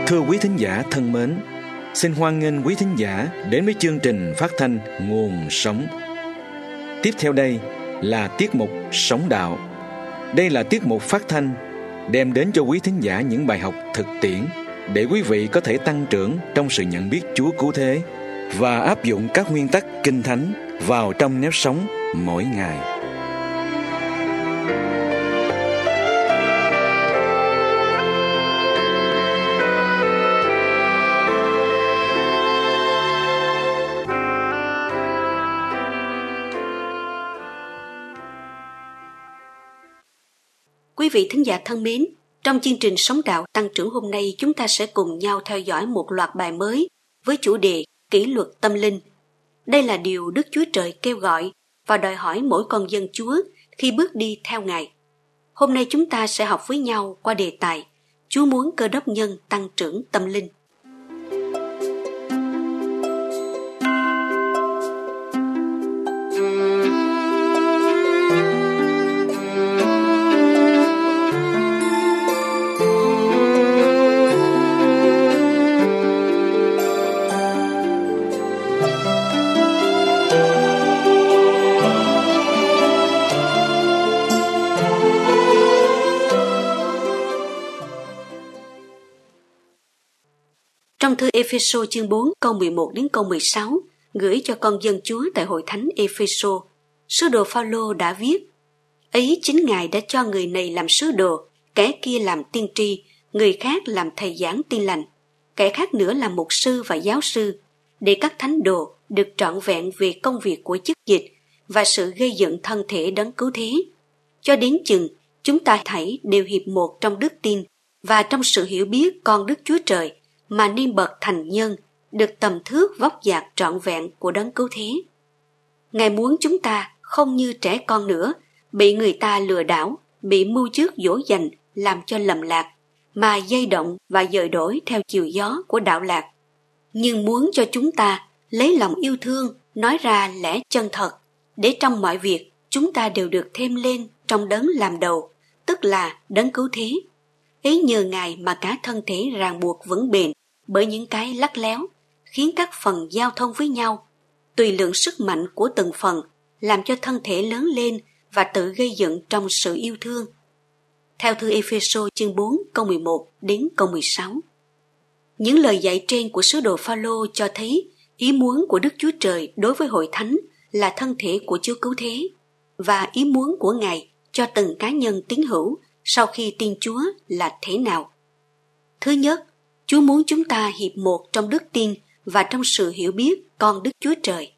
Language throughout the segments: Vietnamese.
Thưa quý thính giả thân mến, xin hoan nghênh quý thính giả đến với chương trình phát thanh Nguồn Sống. Tiếp theo đây là tiết mục Sống Đạo. Đây là tiết mục phát thanh đem đến cho quý thính giả những bài học thực tiễn để quý vị có thể tăng trưởng trong sự nhận biết Chúa cứu thế và áp dụng các nguyên tắc Kinh Thánh vào trong nếp sống mỗi ngày. Quý vị thính giả thân mến, trong chương trình Sống Đạo Tăng Trưởng hôm nay chúng ta sẽ cùng nhau theo dõi một loạt bài mới với chủ đề Kỷ luật tâm linh. Đây là điều Đức Chúa Trời kêu gọi và đòi hỏi mỗi con dân Chúa khi bước đi theo Ngài. Hôm nay chúng ta sẽ học với nhau qua đề tài Chúa muốn Cơ Đốc nhân tăng trưởng tâm linh. Trong thư Ê-phê-sô chương 4 câu 11 đến câu 16 gửi cho con dân Chúa tại hội thánh Ê-phê-sô, sứ đồ Phao-lô đã viết: Ấy chính Ngài đã cho người này làm sứ đồ, kẻ kia làm tiên tri, người khác làm thầy giảng tin lành, kẻ khác nữa làm mục sư và giáo sư, để các thánh đồ được trọn vẹn về công việc của chức dịch và sự gây dựng thân thể đấng cứu thế, cho đến chừng chúng ta thảy đều hiệp một trong đức tin và trong sự hiểu biết con Đức Chúa Trời, mà nên bậc thành nhân, được tầm thước vóc dạc trọn vẹn của đấng cứu thế. Ngài muốn chúng ta không như trẻ con nữa, bị người ta lừa đảo, bị mưu trước dỗ dành làm cho lầm lạc, mà dây động và dời đổi theo chiều gió của đạo lạc. Nhưng muốn cho chúng ta lấy lòng yêu thương nói ra lẽ chân thật, để trong mọi việc chúng ta đều được thêm lên trong đấng làm đầu, tức là đấng cứu thế. Ấy nhờ Ngài mà cả thân thể ràng buộc vững bền bởi những cái lắt léo, khiến các phần giao thông với nhau, tùy lượng sức mạnh của từng phần, làm cho thân thể lớn lên và tự gây dựng trong sự yêu thương. Theo thư Ê-phê-sô chương 4 câu 11 đến câu 16. Những lời dạy trên của sứ đồ Phao-lô cho thấy ý muốn của Đức Chúa Trời đối với hội thánh là thân thể của Chúa cứu thế, và ý muốn của Ngài cho từng cá nhân tín hữu sau khi tin Chúa là thế nào. Thứ nhất, Chúa muốn chúng ta hiệp một trong đức tin và trong sự hiểu biết con Đức Chúa Trời.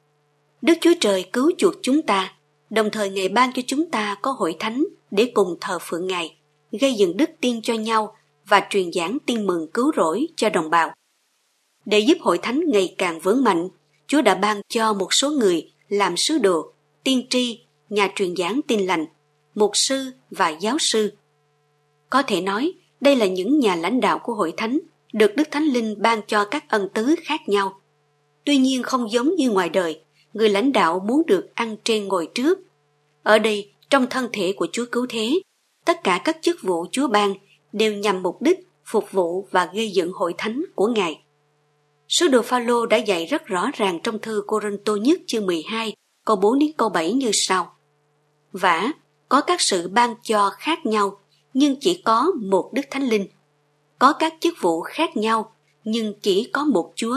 Đức Chúa Trời cứu chuộc chúng ta, đồng thời Ngài ban cho chúng ta có hội thánh để cùng thờ phượng Ngài, gây dựng đức tin cho nhau và truyền giảng tin mừng cứu rỗi cho đồng bào. Để giúp hội thánh ngày càng vững mạnh, Chúa đã ban cho một số người làm sứ đồ, tiên tri, nhà truyền giảng tin lành, mục sư và giáo sư. Có thể nói, đây là những nhà lãnh đạo của hội thánh, được Đức Thánh Linh ban cho các ân tứ khác nhau. Tuy nhiên không giống như ngoài đời, người lãnh đạo muốn được ăn trên ngồi trước. Ở đây, trong thân thể của Chúa cứu thế, tất cả các chức vụ Chúa ban đều nhằm mục đích phục vụ và gây dựng hội thánh của Ngài. Sứ đồ Phao-lô đã dạy rất rõ ràng trong thư Cô-rinh-tô nhất chương 12, câu 4 đến câu 7 như sau: Vả, có các sự ban cho khác nhau, nhưng chỉ có một Đức Thánh Linh. Có các chức vụ khác nhau, nhưng chỉ có một Chúa.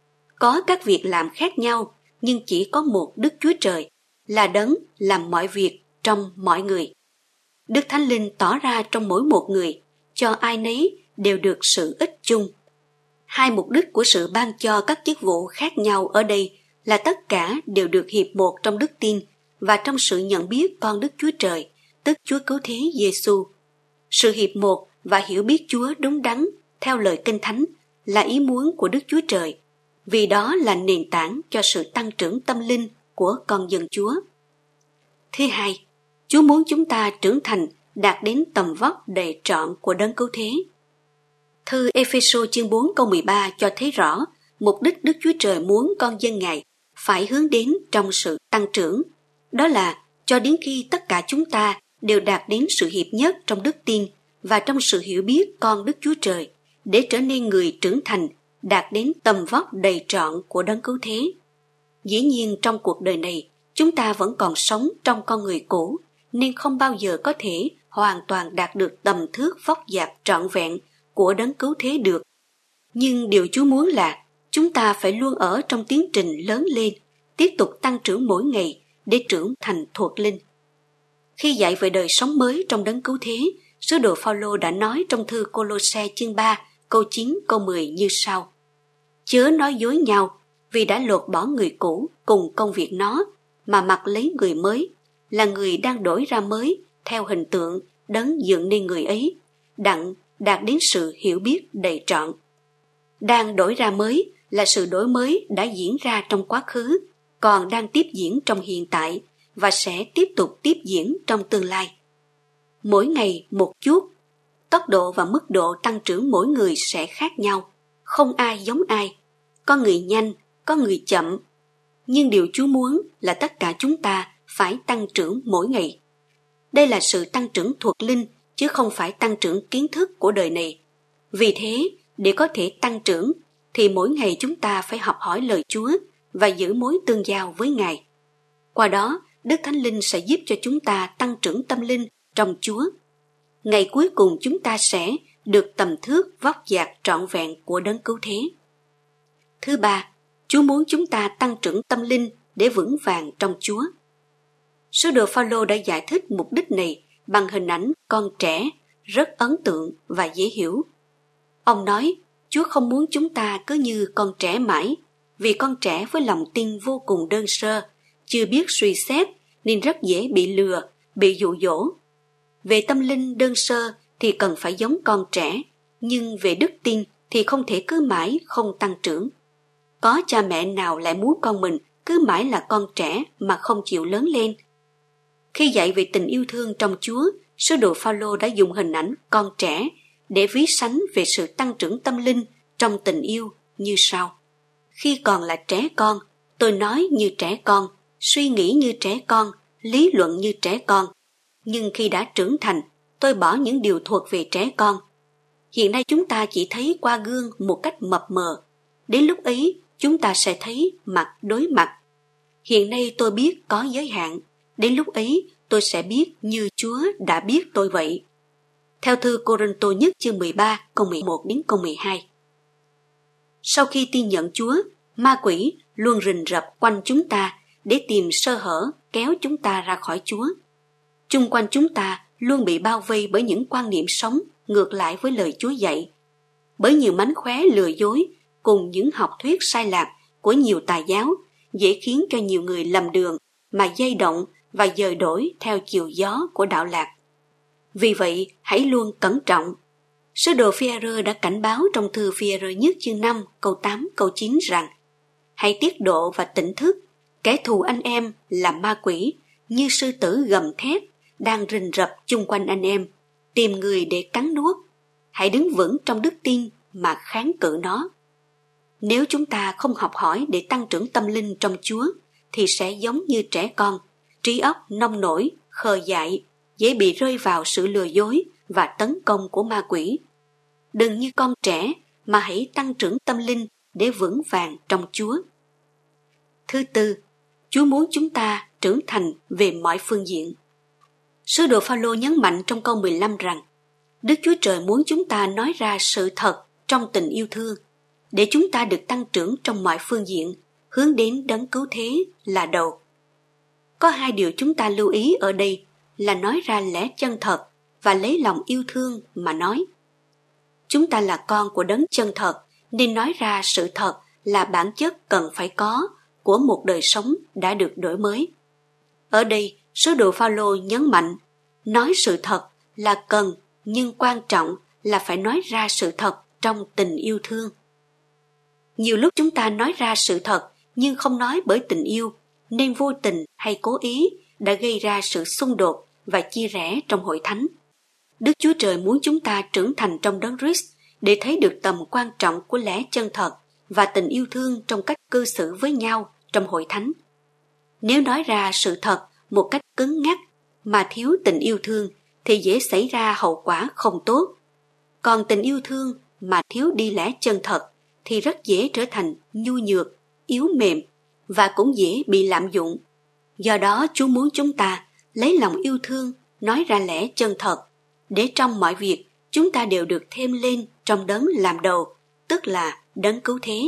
Có các việc làm khác nhau, nhưng chỉ có một Đức Chúa Trời, là đấng làm mọi việc trong mọi người. Đức Thánh Linh tỏ ra trong mỗi một người, cho ai nấy đều được sự ích chung. Hai mục đích của sự ban cho các chức vụ khác nhau ở đây là tất cả đều được hiệp một trong đức tin và trong sự nhận biết con Đức Chúa Trời, tức Chúa cứu thế Giê-xu. Sự hiệp một và hiểu biết Chúa đúng đắn theo lời Kinh Thánh là ý muốn của Đức Chúa Trời, vì đó là nền tảng cho sự tăng trưởng tâm linh của con dân Chúa. Thứ hai, Chúa muốn chúng ta trưởng thành đạt đến tầm vóc đầy trọn của đấng cứu thế. Thư Ê-phê-sô chương 4 câu 13 cho thấy rõ mục đích Đức Chúa Trời muốn con dân Ngài phải hướng đến trong sự tăng trưởng, đó là cho đến khi tất cả chúng ta đều đạt đến sự hiệp nhất trong đức tin và trong sự hiểu biết con Đức Chúa Trời, để trở nên người trưởng thành, đạt đến tầm vóc đầy trọn của Đấng Cứu Thế. Dĩ nhiên trong cuộc đời này, chúng ta vẫn còn sống trong con người cũ, nên không bao giờ có thể hoàn toàn đạt được tầm thước vóc dạc trọn vẹn của Đấng Cứu Thế được. Nhưng điều Chúa muốn là chúng ta phải luôn ở trong tiến trình lớn lên, tiếp tục tăng trưởng mỗi ngày để trưởng thành thuộc linh. Khi dạy về đời sống mới trong Đấng Cứu Thế, sứ đồ Phaolô đã nói trong thư Cô-lô-se chương 3, câu 9, câu 10 như sau: Chớ nói dối nhau, vì đã lột bỏ người cũ cùng công việc nó, mà mặc lấy người mới, là người đang đổi ra mới theo hình tượng Đấng dựng nên người ấy, đặng đạt đến sự hiểu biết đầy trọn. Đang đổi ra mới là sự đổi mới đã diễn ra trong quá khứ, còn đang tiếp diễn trong hiện tại và sẽ tiếp tục tiếp diễn trong tương lai. Mỗi ngày một chút, tốc độ và mức độ tăng trưởng mỗi người sẽ khác nhau, không ai giống ai, có người nhanh, có người chậm. Nhưng điều Chúa muốn là tất cả chúng ta phải tăng trưởng mỗi ngày. Đây là sự tăng trưởng thuộc linh, chứ không phải tăng trưởng kiến thức của đời này. Vì thế, để có thể tăng trưởng, thì mỗi ngày chúng ta phải học hỏi lời Chúa và giữ mối tương giao với Ngài. Qua đó, Đức Thánh Linh sẽ giúp cho chúng ta tăng trưởng tâm linh trong Chúa. Ngày cuối cùng chúng ta sẽ được tầm thước vóc dạc trọn vẹn của Đấng Cứu Thế. Thứ ba, Chúa muốn chúng ta tăng trưởng tâm linh để vững vàng trong Chúa. Sứ đồ Phaolô đã giải thích mục đích này bằng hình ảnh con trẻ rất ấn tượng và dễ hiểu. Ông nói, Chúa không muốn chúng ta cứ như con trẻ mãi, vì con trẻ với lòng tin vô cùng đơn sơ, chưa biết suy xét nên rất dễ bị lừa, bị dụ dỗ. Về tâm linh đơn sơ thì cần phải giống con trẻ, nhưng về đức tin thì không thể cứ mãi không tăng trưởng. Có cha mẹ nào lại muốn con mình cứ mãi là con trẻ mà không chịu lớn lên? Khi dạy về tình yêu thương trong Chúa, sứ đồ Phaolô đã dùng hình ảnh con trẻ để ví sánh về sự tăng trưởng tâm linh trong tình yêu như sau: Khi còn là trẻ con, tôi nói như trẻ con, suy nghĩ như trẻ con, lý luận như trẻ con. Nhưng khi đã trưởng thành, tôi bỏ những điều thuộc về trẻ con. Hiện nay chúng ta chỉ thấy qua gương một cách mập mờ. Đến lúc ấy, chúng ta sẽ thấy mặt đối mặt. Hiện nay tôi biết có giới hạn. Đến lúc ấy, tôi sẽ biết như Chúa đã biết tôi vậy. Theo thư Cô-rinh-tô nhất chương 13, câu 11 đến câu 12. Sau khi tin nhận Chúa, ma quỷ luôn rình rập quanh chúng ta để tìm sơ hở kéo chúng ta ra khỏi Chúa. Chung quanh chúng ta luôn bị bao vây bởi những quan niệm sống ngược lại với lời Chúa dạy, bởi nhiều mánh khóe lừa dối cùng những học thuyết sai lạc của nhiều tà giáo dễ khiến cho nhiều người lầm đường mà dây động và dời đổi theo chiều gió của đạo lạc. Vì vậy, hãy luôn cẩn trọng. Sứ đồ Phi-e-rơ đã cảnh báo trong thư Phi-e-rơ nhất chương 5, câu 8, câu 9 rằng: Hãy tiết độ và tỉnh thức, kẻ thù anh em là ma quỷ, như sư tử gầm thét, đang rình rập chung quanh anh em, tìm người để cắn nuốt. Hãy đứng vững trong đức tin mà kháng cự nó. Nếu chúng ta không học hỏi để tăng trưởng tâm linh trong Chúa, thì sẽ giống như trẻ con, trí óc nông nổi, khờ dại, dễ bị rơi vào sự lừa dối và tấn công của ma quỷ. Đừng như con trẻ mà hãy tăng trưởng tâm linh để vững vàng trong Chúa. Thứ tư, Chúa muốn chúng ta trưởng thành về mọi phương diện. Sứ đồ Phaolô nhấn mạnh trong câu 15 rằng Đức Chúa Trời muốn chúng ta nói ra sự thật trong tình yêu thương, để chúng ta được tăng trưởng trong mọi phương diện, hướng đến Đấng Cứu Thế là đầu. Có hai điều chúng ta lưu ý ở đây là nói ra lẽ chân thật và lấy lòng yêu thương mà nói. Chúng ta là con của Đấng chân thật, nên nói ra sự thật là bản chất cần phải có của một đời sống đã được đổi mới. Ở đây, sứ đồ Phaolô nhấn mạnh, nói sự thật là cần, nhưng quan trọng là phải nói ra sự thật trong tình yêu thương. Nhiều lúc chúng ta nói ra sự thật nhưng không nói bởi tình yêu, nên vô tình hay cố ý đã gây ra sự xung đột và chia rẽ trong hội thánh. Đức Chúa Trời muốn chúng ta trưởng thành trong Đấng Christ để thấy được tầm quan trọng của lẽ chân thật và tình yêu thương trong cách cư xử với nhau trong hội thánh. Nếu nói ra sự thật một cách cứng ngắc mà thiếu tình yêu thương thì dễ xảy ra hậu quả không tốt. Còn tình yêu thương mà thiếu đi lẽ chân thật thì rất dễ trở thành nhu nhược, yếu mềm và cũng dễ bị lạm dụng. Do đó Chúa muốn chúng ta lấy lòng yêu thương nói ra lẽ chân thật, để trong mọi việc chúng ta đều được thêm lên trong đấng làm đầu, tức là đấng cứu thế.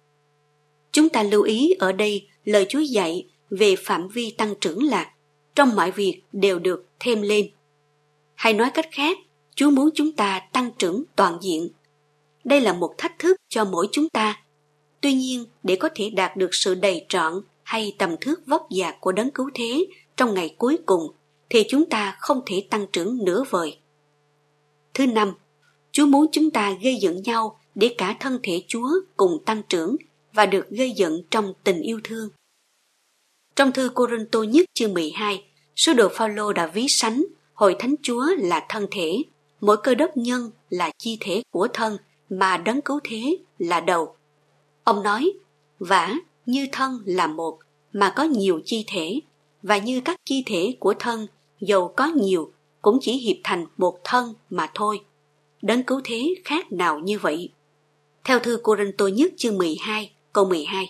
Chúng ta lưu ý ở đây lời Chúa dạy về phạm vi tăng trưởng là trong mọi việc đều được thêm lên. Hay nói cách khác, Chúa muốn chúng ta tăng trưởng toàn diện. Đây là một thách thức cho mỗi chúng ta. Tuy nhiên, để có thể đạt được sự đầy trọn hay tầm thước vóc dạc của đấng cứu thế trong ngày cuối cùng, thì chúng ta không thể tăng trưởng nửa vời. Thứ năm, Chúa muốn chúng ta gây dựng nhau để cả thân thể Chúa cùng tăng trưởng và được gây dựng trong tình yêu thương. Trong thư Cô-rinh-tô nhất chương 12, sứ đồ Phao-lô đã ví sánh hội thánh Chúa là thân thể, mỗi cơ đốc nhân là chi thể của thân mà đấng cứu thế là đầu. Ông nói, vả như thân là một mà có nhiều chi thể, và như các chi thể của thân dầu có nhiều cũng chỉ hiệp thành một thân mà thôi. Đấng cứu thế khác nào như vậy? Theo thư Cô-rinh-tô nhất chương 12 câu 12.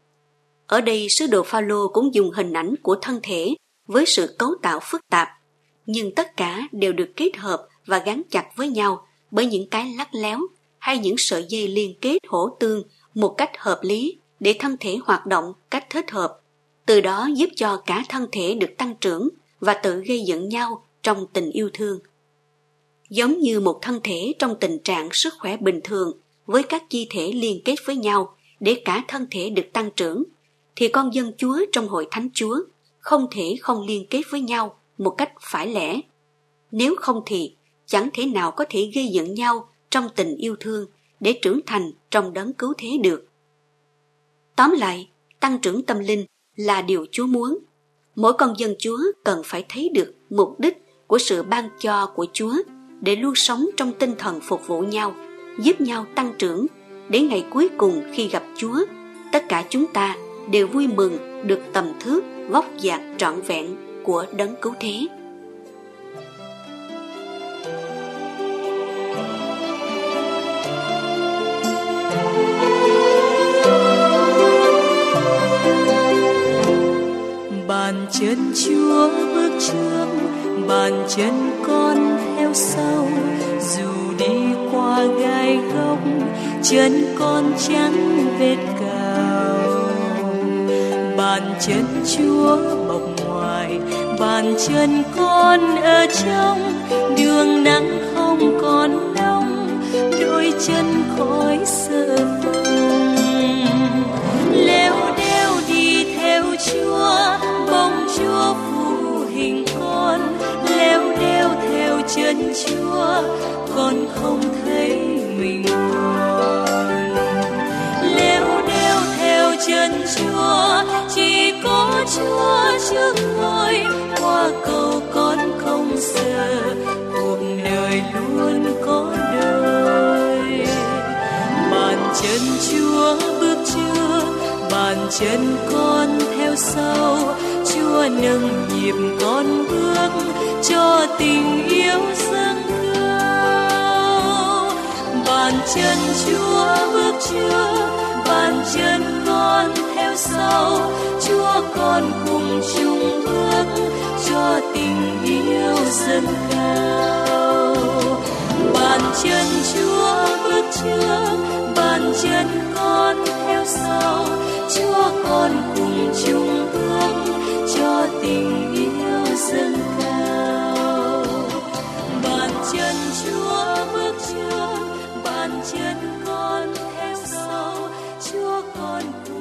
Ở đây sứ đồ Phao-lô cũng dùng hình ảnh của thân thể với sự cấu tạo phức tạp, nhưng tất cả đều được kết hợp và gắn chặt với nhau bởi những cái lắt léo hay những sợi dây liên kết hỗ tương một cách hợp lý để thân thể hoạt động cách thích hợp, từ đó giúp cho cả thân thể được tăng trưởng và tự gây dựng nhau trong tình yêu thương. Giống như một thân thể trong tình trạng sức khỏe bình thường với các chi thể liên kết với nhau để cả thân thể được tăng trưởng, thì con dân Chúa trong hội thánh Chúa không thể không liên kết với nhau một cách phải lẽ. Nếu không thì chẳng thể nào có thể gây dựng nhau trong tình yêu thương để trưởng thành trong đấng cứu thế được. Tóm lại, tăng trưởng tâm linh là điều Chúa muốn. Mỗi con dân Chúa cần phải thấy được mục đích của sự ban cho của Chúa để luôn sống trong tinh thần phục vụ nhau, giúp nhau tăng trưởng, để ngày cuối cùng khi gặp Chúa, tất cả chúng ta đều vui mừng được tầm thước vóc dạc trọn vẹn của đấng cứu thế. Bàn chân Chúa bước trước, bàn chân con theo sau. Dù đi qua gai góc, chân con chẳng vết cào. Bàn chân Chúa bọc ngoài, bàn chân con ở trong. Đường nắng không còn nóng, đôi chân khỏi sợ vâng. Leo đeo đi theo Chúa, bông Chúa phù hình con. Leo đeo theo chân Chúa, con không thấy mình buồn. Leo đeo theo chân Chúa, chỉ có Chúa trước ngôi. Qua cầu con không sợ, cuộc đời luôn có đời. Bàn chân Chúa bước trước, bàn chân con theo sau. Chúa nâng nhịp con bước, cho tình yêu dâng cao. Bàn chân Chúa bước trước, bàn chân con theo sau. Chúa con cùng chung bước, cho tình yêu dâng cao. Bàn chân Chúa bước trước, bàn chân con theo sau. Chúa con cùng chung bước, cho tình yêu dâng cao. Bàn chân Chúa bước trước, bàn chân con theo sau. Chúa con